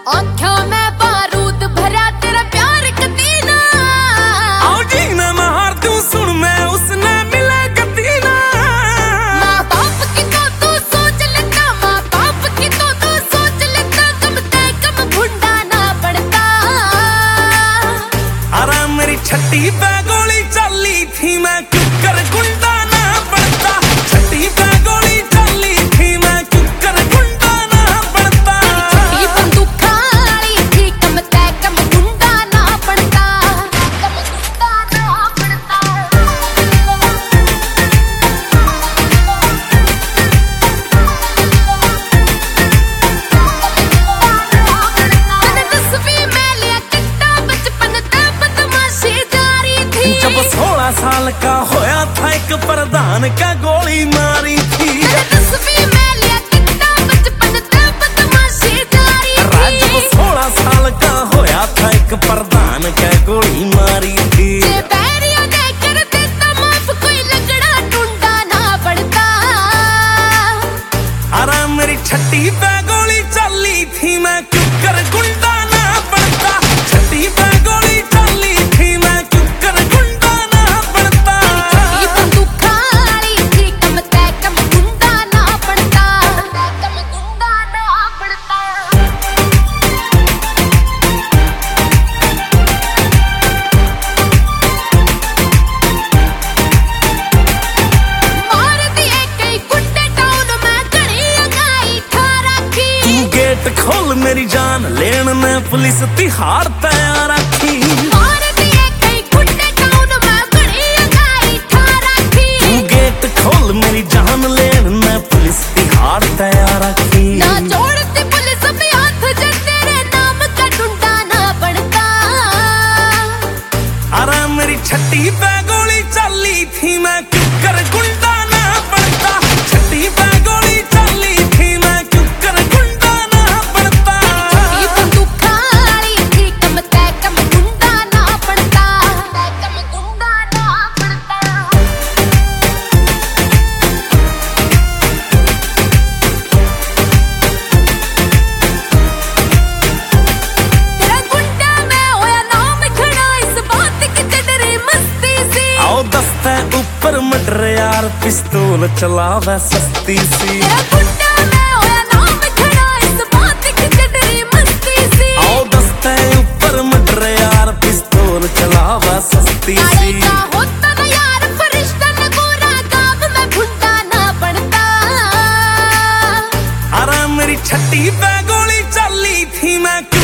आँखों में बारूद भरा तेरा प्यार कतीना। आओ जी ना मार तू सुन मैं उसने मिला कतीना। माँ बाप की तो तू सोच लेता, माँ बाप की तो तू सोच लेता, कम ते कम भुंडा ना पड़ता। अरे मेरी छठी पे गोली चली थी मैं क्यों कर गुंडा ना पड़ता। छठी पे गोली चली थी मैं क्यों कर गुंडा ना पड़ता। छठी बंदूक खाली थी कम ते कम गुंडा ना पड़ता। कम गुंडा ना पड़ता। मैंने 10वीं में लिया किट्टा, बचपन ते बदमाशी जारी थी। जब 16 साल का होया था एक प्रधान का गोली मारी थी। मैंने 10वीं में लिया किट्टा, बचपन ते बदमाशी जारी थी। जब 16 साल का होया था एक प्रधान का गोली मारी थी। जे बैरिया ने कर देता माफ, कोई लगड़ा ढूंढा ना पड़ता। अरे मेरी छठी पे गोली चली थी मैं क्यों कर गुंडा ना पड़ता। छठी पे गोली चली थी मैं क्यों कर गुंडा ना पड़ता। छठी बंदूक खाली थी कम ते कम गुंडा ना पड़ता। कम गुंडा ना पड़ता। मार दिए कई गुंडे टाउन में, घड़ी अंगाई खा रखी। तू गेट खोल मेरी जान लेन में पुलिस तिहाड़ तैयार रखी। मार दिए कई गुंडे टाउन में, घड़ी अंगाई खा रखी। तू गेट खोल मेरी जान लेन में पुलिस तिहाड़ तैयार रखी। ना जोड़ती पुलिस भी हाथ, जे तेरे नाम का ढूंढा ना पड़ता। अरे मेरी छठी पे गोली चली थी मैं क्यों कर गुंडा ना पड़ता। छठी पे गोली चली थी मैं क्यों कर गुंडा ना पड़ता। छठी बंदूक खाली थी कम ते कम गुंडा ना पड़ता। कम गुंडा ना पड़ता। तेरा गुंडा में होया नाम खड़ा, इस बात की चढ़री मस्ती सी। आओ दस्ते ऊपर मटर यार पिस्तौल चलावे सस्ती सी। तेरा गुंडा में होया नाम खड़ा, इस बात की चढ़री मस्ती सी। आओ दस्ते ऊपर मटर यार पिस्तौल चलावे सस्ती काले सी। का होता ना यार फरिश्ता न गोरा, गाँव में भुंडा ना पड़ता। अरे मेरी छठी पे गोली चली थी मैं क्यों